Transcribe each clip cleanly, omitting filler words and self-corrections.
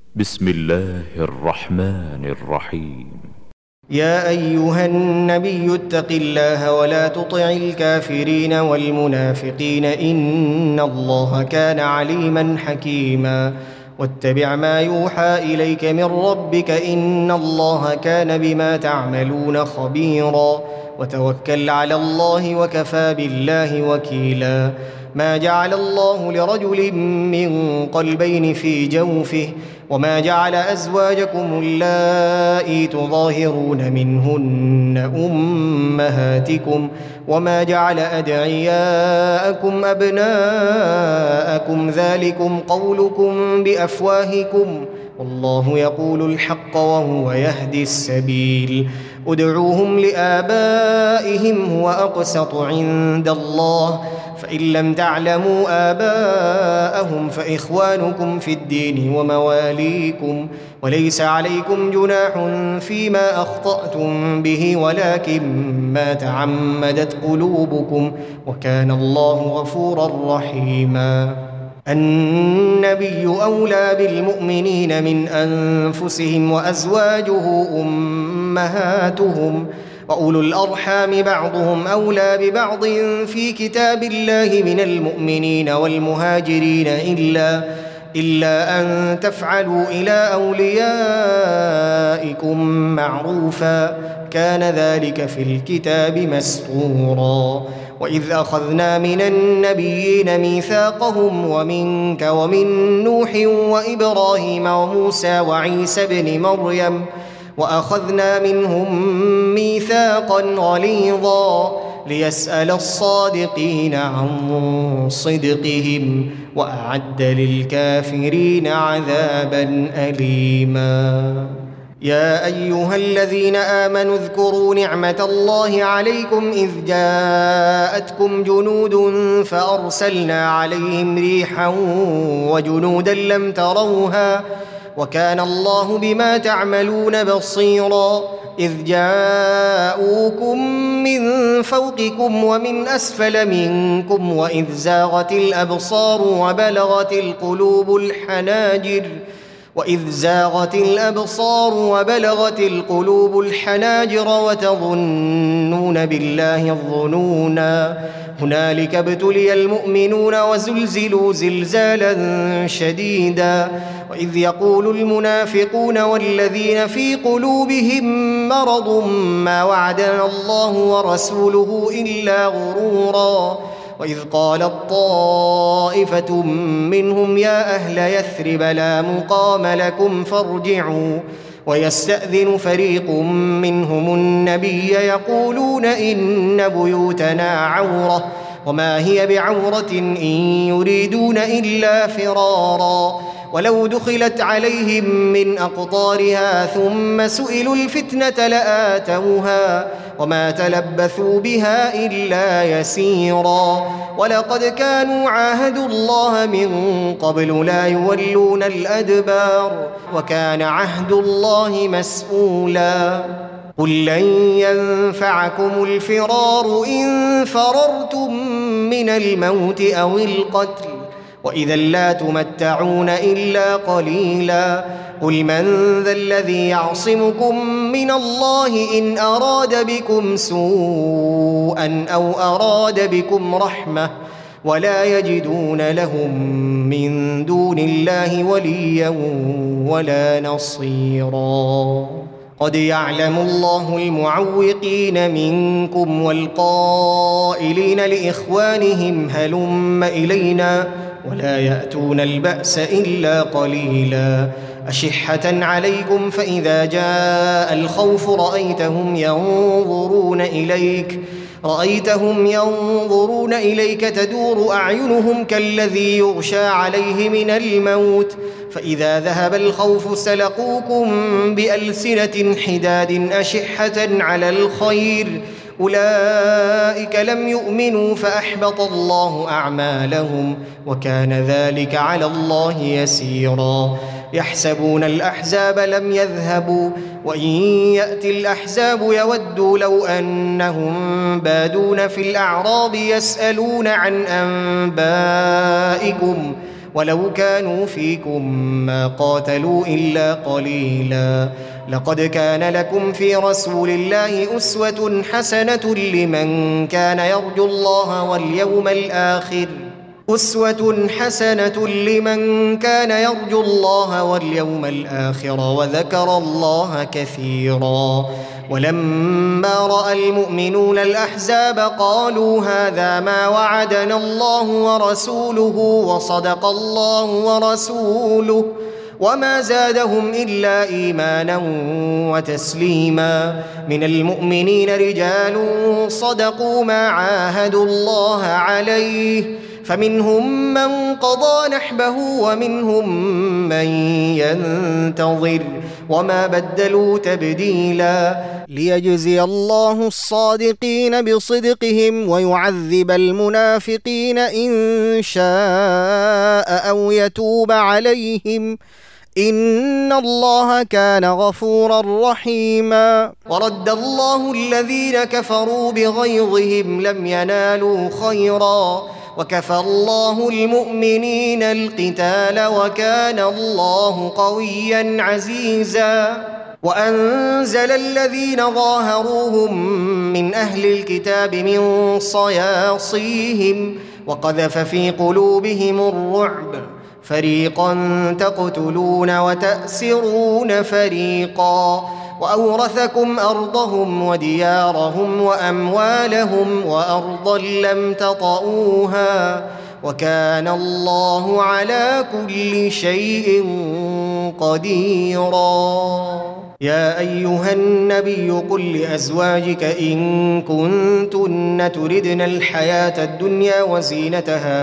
بسم الله الرحمن الرحيم. يا أيها النبي اتق الله ولا تطع الكافرين والمنافقين إن الله كان عليما حكيما. واتبع ما يوحى إليك من ربك إن الله كان بما تعملون خبيرا. وتوكل على الله وكفى بالله وكيلا. ما جعل الله لرجل من قلبين في جوفه وما جعل أزواجكم اللائي تظاهرون منهن أمهاتكم وما جعل أدعياءكم أبناءكم ذلكم قولكم بأفواهكم والله يقول الحق وهو يهدي السبيل. ادعوهم لآبائهم هو أقسط عند الله فإن لم تعلموا آباءهم فإخوانكم في الدين ومواليكم وليس عليكم جناح فيما أخطأتم به ولكن ما تعمدت قلوبكم وكان الله غفورا رحيما. النبي أولى بالمؤمنين من أنفسهم وأزواجه أمهاتهم وأولو الأرحام بعضهم أولى ببعض في كتاب الله من المؤمنين والمهاجرين إلا أن تفعلوا إلى أوليائكم معروفا كان ذلك في الكتاب مسطورا. وإذ أخذنا من النبيين ميثاقهم ومنك ومن نوح وإبراهيم وموسى وعيسى بن مريم وأخذنا منهم ميثاقا غليظا ليسأل الصادقين عن صدقهم وأعد للكافرين عذابا أليما. يا أيها الذين آمنوا اذكروا نعمة الله عليكم إذ جاءتكم جنود فأرسلنا عليهم ريحا وجنودا لم تروها وكان الله بما تعملون بصيرا. إذ جاءوكم من فوقكم ومن أسفل منكم وإذ زاغت الأبصار وبلغت القلوب الحناجر وتظنون بالله الظنونا. هنالك ابتلي المؤمنون وزلزلوا زلزالا شديدا. وإذ يقول المنافقون والذين في قلوبهم مرض ما وعدنا الله ورسوله إلا غرورا. وإذ قالت طائفة منهم يا أهل يثرب لا مقام لكم فارجعوا ويستأذن فريق منهم النبي يقولون إن بيوتنا عورة وما هي بعورة إن يريدون إلا فرارا. ولو دخلت عليهم من أقطارها ثم سئلوا الفتنة لآتوها وما تلبثوا بها إلا يسيرا. ولقد كانوا عاهدوا الله من قبل لا يولون الأدبار وكان عهد الله مسؤولا. قل لن ينفعكم الفرار إن فررتم من الموت أو القتل وإذا لا تمتعون إلا قليلا. قل من ذا الذي يعصمكم من الله إن أراد بكم سوءا أو أراد بكم رحمة ولا يجدون لهم من دون الله وليا ولا نصيرا. قد يعلم الله المعوقين منكم والقائلين لإخوانهم هلم إلينا ولا يأتون البأس إلا قليلا. أشحة عليكم فإذا جاء الخوف رأيتهم ينظرون إليك تدور أعينهم كالذي يغشى عليه من الموت فإذا ذهب الخوف سلقوكم بألسنة حداد أشحة على الخير أولئك لم يؤمنوا فأحبط الله أعمالهم وكان ذلك على الله يسيرا. يحسبون الأحزاب لم يذهبوا وإن يأتي الأحزاب يودوا لو أنهم بادون في الأعراب يسألون عن أنبائكم ولو كانوا فيكم ما قاتلوا إلا قليلا لقد كان لكم في رسول الله أسوة حسنة لمن كان يرجو الله واليوم الآخر وذكر الله كثيرا. ولما رأى المؤمنون الأحزاب قالوا هذا ما وعدنا الله ورسوله وصدق الله ورسوله وما زادهم إلا إيمانا وتسليما. من المؤمنين رجال صدقوا ما عاهدوا الله عليه فمنهم من قضى نحبه ومنهم من ينتظر وما بدلوا تبديلا ليجزي الله الصادقين بصدقهم ويعذب المنافقين إن شاء أو يتوب عليهم إن الله كان غفورا رحيما. ورد الله الذين كفروا بغيظهم لم ينالوا خيرا وكفى الله المؤمنين القتال وكان الله قويا عزيزا. وأنزل الذين ظاهروهم من أهل الكتاب من صياصيهم وقذف في قلوبهم الرعب فريقا تقتلون وتأسرون فريقا وأورثكم أرضهم وديارهم وأموالهم وأرضا لم تطئوها وكان الله على كل شيء قديرا. يا أيها النبي قل لأزواجك إن كنتن تردن الحياة الدنيا وزينتها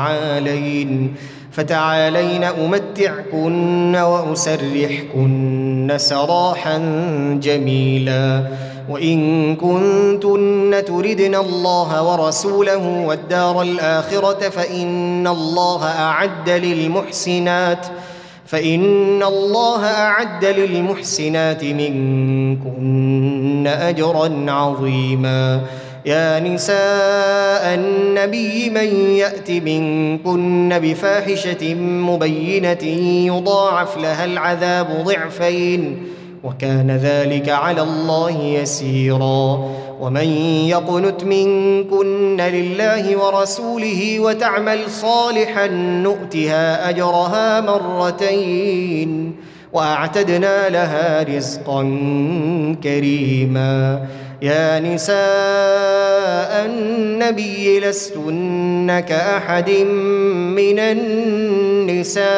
فتعالين أمتعكن وأسرحكن سراحا جميلا. وإن كنتن تردن الله ورسوله والدار الآخرة فإن الله أعد للمحسنات منكن أجرا عظيما. يا نساء النبي من يأت منكن بفاحشة مبينة يضاعف لها العذاب ضعفين وكان ذلك على الله يسيرا. ومن يقنت منكن لله ورسوله وتعمل صالحا نؤتها أجرها مرتين وأعتدنا لها رزقا كريما. يا نساء النبي لستن كأحد من النساء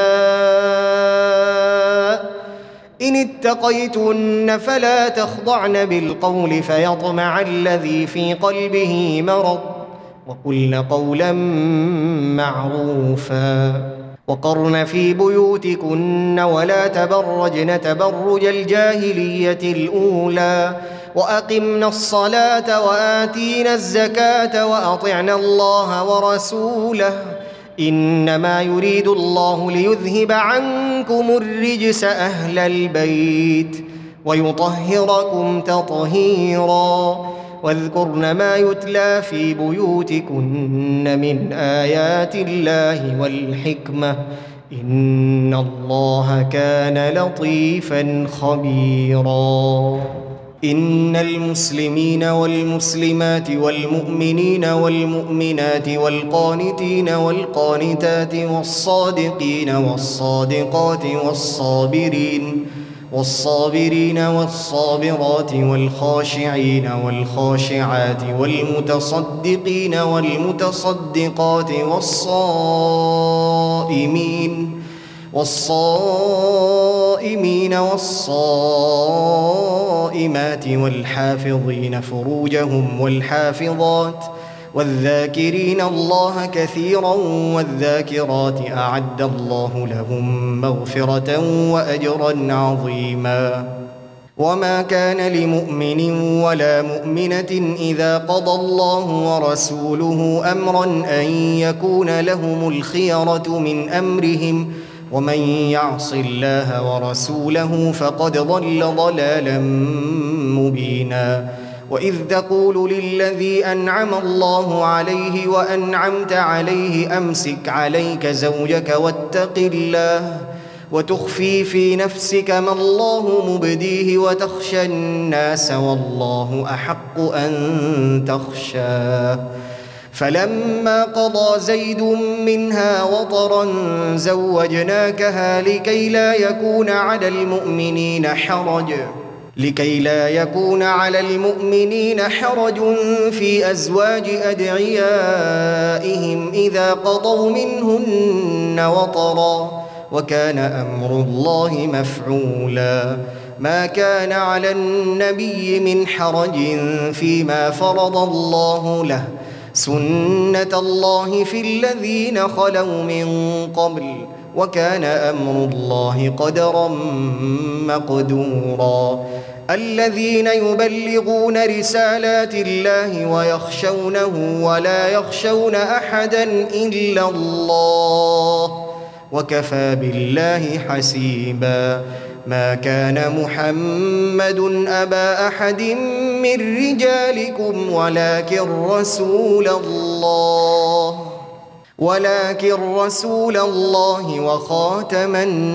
إن اتقيتن فلا تخضعن بالقول فيطمع الذي في قلبه مرض وقلن قولا معروفا. وقرن في بيوتكن ولا تبرجن تبرج الجاهلية الأولى وأقمنا الصلاة وآتينا الزكاة وأطعنا الله ورسوله إنما يريد الله ليذهب عنكم الرجس أهل البيت ويطهركم تطهيرا. واذكرن ما يتلى في بيوتكن من آيات الله والحكمة إن الله كان لطيفا خبيرا. إن المسلمين والمسلمات والمؤمنين والمؤمنات والقانتين والقانتات والصادقين والصادقات والصابرين والصابرات والخاشعين والخاشعات والمتصدقين والمتصدقات والصائمين والصائمات والحافظين فروجهم والحافظات والذاكرين الله كثيرا والذاكرات أعد الله لهم مغفرة وأجرا عظيما. وما كان لمؤمن ولا مؤمنة إذا قضى الله ورسوله أمرا أن يكون لهم الخيرة من أمرهم ومن يعص الله ورسوله فقد ضل ضلالا مبينا. وإذ تقول للذي أنعم الله عليه وأنعمت عليه أمسك عليك زوجك واتق الله وتخفي في نفسك ما الله مبديه وتخشى الناس والله أحق أن تخشاه فلما قضى زيد منها وطرا زوجناكها لكي لا يكون على المؤمنين حرج في أزواج أدعيائهم إذا قضوا منهن وطرا وكان أمر الله مفعولا ما كان على النبي من حرج فيما فرض الله له سنة الله في الذين خلوا من قبل وكان أمر الله قدرا مقدورا الذين يبلغون رسالات الله ويخشونه ولا يخشون أحدا إلا الله وكفى بالله حسيبا ما كان محمد أبا أحد من رجالكم ولكن رسول الله وخاتم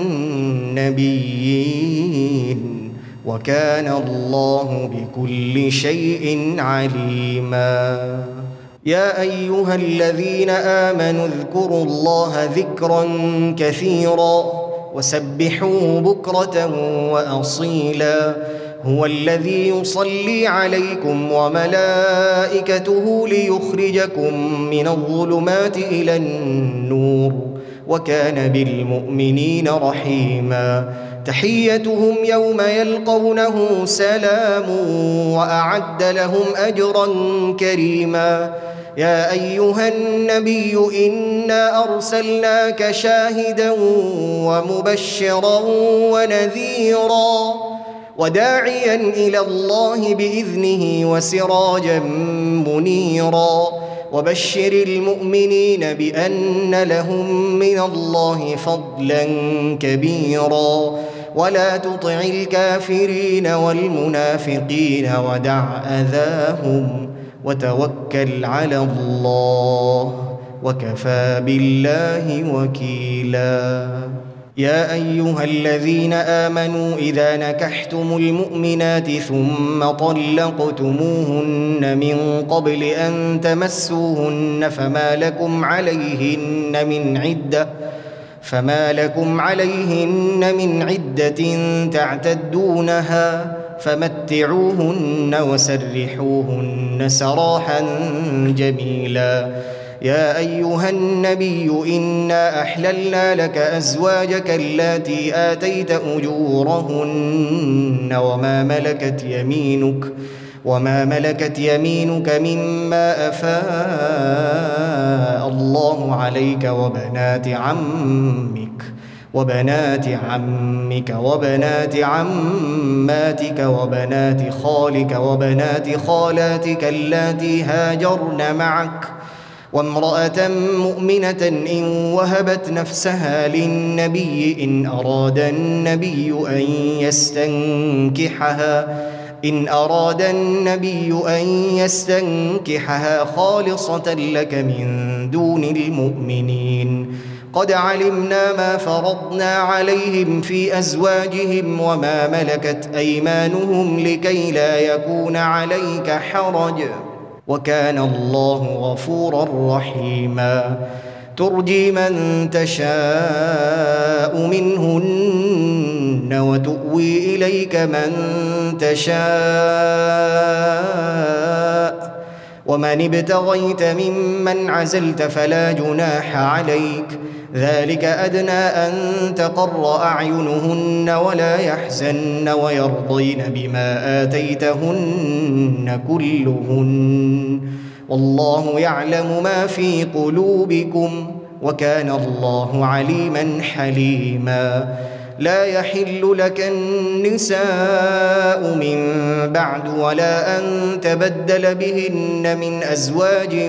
النبيين وكان الله بكل شيء عليما يا أيها الذين آمنوا اذكروا الله ذكرا كثيرا وسبحوه بكرة وأصيلا هو الذي يصلي عليكم وملائكته ليخرجكم من الظلمات إلى النور وكان بالمؤمنين رحيما تحيتهم يوم يلقونه سلام وأعد لهم أجرا كريما يا أيها النبي إنا أرسلناك شاهدا ومبشرا ونذيرا وداعيا إلى الله بإذنه وسراجا منيرا وبشر المؤمنين بأن لهم من الله فضلا كبيرا ولا تطع الكافرين والمنافقين ودع أذاهم وتوكل على الله وكفى بالله وكيلا يا أيها الذين آمنوا إذا نكحتم المؤمنات ثم طلقتموهن من قبل أن تمسوهن فما لكم عليهن من عدة تعتدونها فمتعوهن وسرحوهن سراحا جميلا يا أيها النبي إنا أحللنا لك أزواجك اللاتي آتيت أجورهن وما ملكت يمينك مما أفاء الله عليك وبنات عمك وبنات عماتك وبنات خالك وبنات خالاتك اللاتي هاجرن معك وامرأة مؤمنة إن وهبت نفسها للنبي إن أراد النبي أن يستنكحها خالصة لك من دون المؤمنين قد علمنا ما فرضنا عليهم في أزواجهم وما ملكت أيمانهم لكي لا يكون عليك حرج وكان الله غفورا رحيما ترجي من تشاء منهن وتؤوي إليك من تشاء ومن ابتغيت ممن عزلت فلا جناح عليك ذلك أدنى أن تقر أعينهن ولا يحزن ويرضين بما آتيتهن كلهن والله يعلم ما في قلوبكم وكان الله عليما حليما لا يحل لك النساء من بعد ولا أن تبدل بهن من أزواج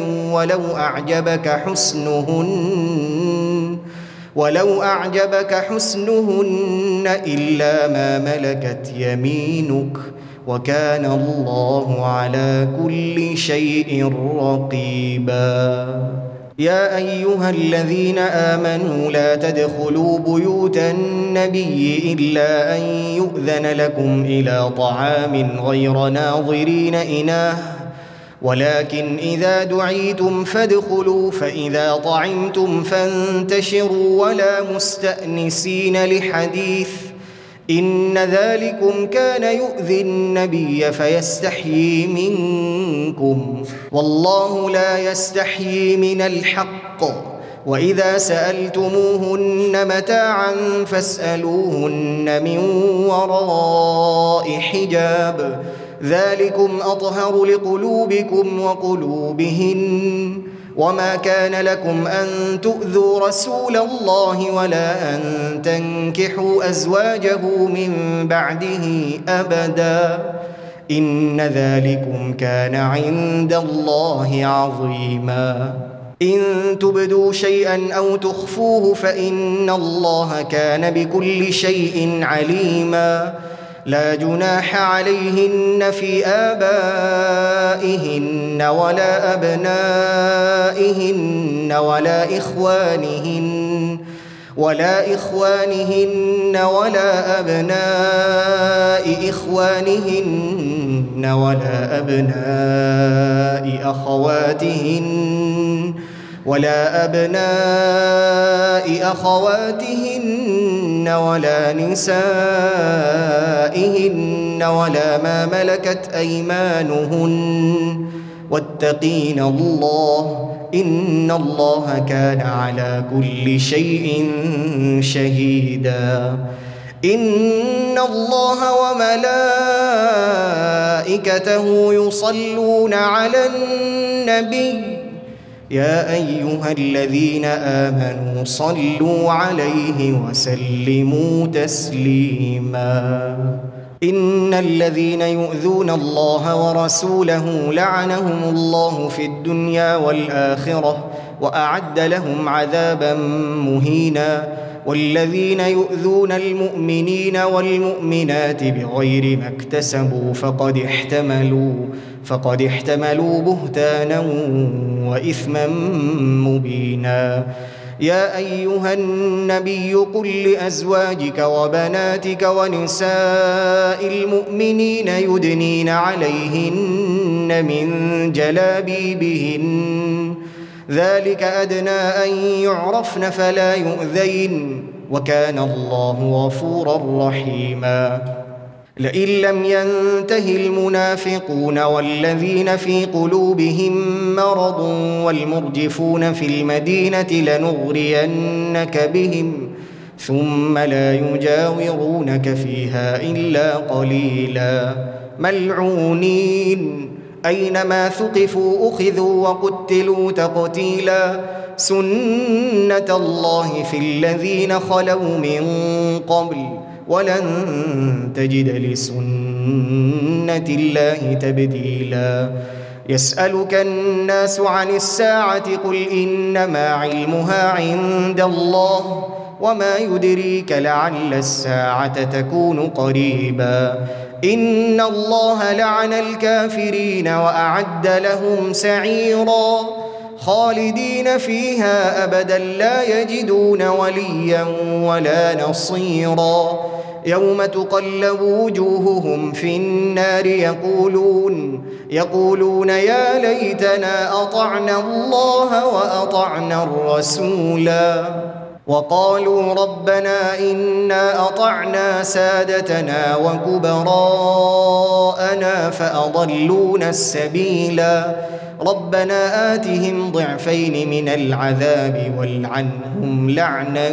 ولو أعجبك حسنهن إلا ما ملكت يمينك وكان الله على كل شيء رقيبا. يا أيها الذين آمنوا لا تدخلوا بيوت النبي إلا أن يؤذن لكم إلى طعام غير ناظرين إناه ولكن إذا دعيتم فادخلوا فإذا طعمتم فانتشروا ولا مستأنسين لحديث إن ذلكم كان يؤذي النبي فيستحيي منكم والله لا يستحيي من الحق وإذا سألتموهن متاعا فاسألوهن من وراء حجاب ذلكم أطهر لقلوبكم وقلوبهن وما كان لكم أن تؤذوا رسول الله ولا أن تنكحوا أزواجه من بعده أبدا إن ذلكم كان عند الله عظيما. إن تبدوا شيئا أو تخفوه فإن الله كان بكل شيء عليما. لا جناح عليهن في آبائهن ولا أبنائهن ولا إخوانهن ولا أبناء إخوانهن ولا أبناء أخواتهن ولا نسائهن ولا ما ملكت أيمانهن واتقين الله إن الله كان على كل شيء شهيدا. إن الله وملائكته يصلون على النبي يا أيها الذين آمنوا صلوا عليه وسلموا تسليما. إن الذين يؤذون الله ورسوله لعنهم الله في الدنيا والآخرة وأعد لهم عذابا مهينا. والذين يؤذون المؤمنين والمؤمنات بغير ما اكتسبوا فقد احتملوا بهتانا وإثما مبينا. يا أيها النبي قل لأزواجك وبناتك ونساء المؤمنين يدنين عليهن من جلابيبهن ذلك أدنى أن يعرفن فلا يؤذين وكان الله غفورا رحيما. لئن لم ينته المنافقون والذين في قلوبهم مرض والمرجفون في المدينة لنغرينك بهم ثم لا يجاورونك فيها إلا قليلا ملعونين أينما ثقفوا أخذوا وقتلوا تقتيلا. سنة الله في الذين خلوا من قبل ولن تجد لسنة الله تبديلا. يسألك الناس عن الساعة قل إنما علمها عند الله وما يدريك لعل الساعة تكون قريبا. إن الله لعن الكافرين وأعد لهم سعيرا خالدين فيها أبدا لا يجدون وليا ولا نصيرا. يوم تقلب وجوههم في النار يقولون يا ليتنا أطعنا الله وأطعنا الرسولا وقالوا ربنا إنا أطعنا سادتنا وكبراءنا فأضلونا السبيلا. ربنا آتهم ضعفين من العذاب والعنهم لعنا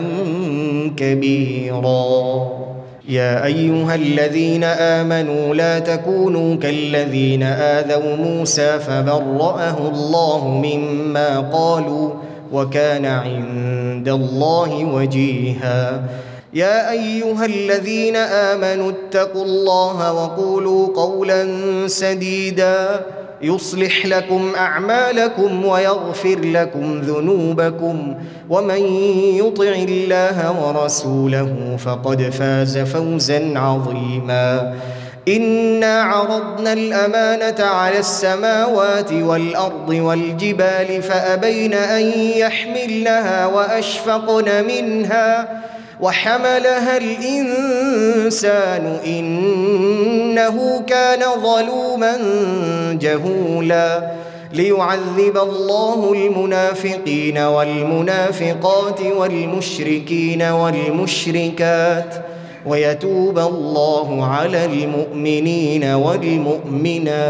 كبيرا. يا أيها الذين آمنوا لا تكونوا كالذين آذوا موسى فبرأه الله مما قالوا وكان عند الله وجيها. يا أيها الذين آمنوا اتقوا الله وقولوا قولا سديدا يصلح لكم أعمالكم ويغفر لكم ذنوبكم ومن يطع الله ورسوله فقد فاز فوزا عظيما. إنا عرضنا الأمانة على السماوات والأرض والجبال فأبين أن يحملنها وأشفقن منها وحملها الإنسان إنه كان ظلوما جهولا ليعذب الله المنافقين والمنافقات والمشركين والمشركات ويتوب الله على المؤمنين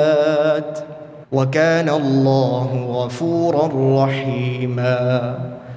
والمؤمنات وكان الله غفورا رحيما.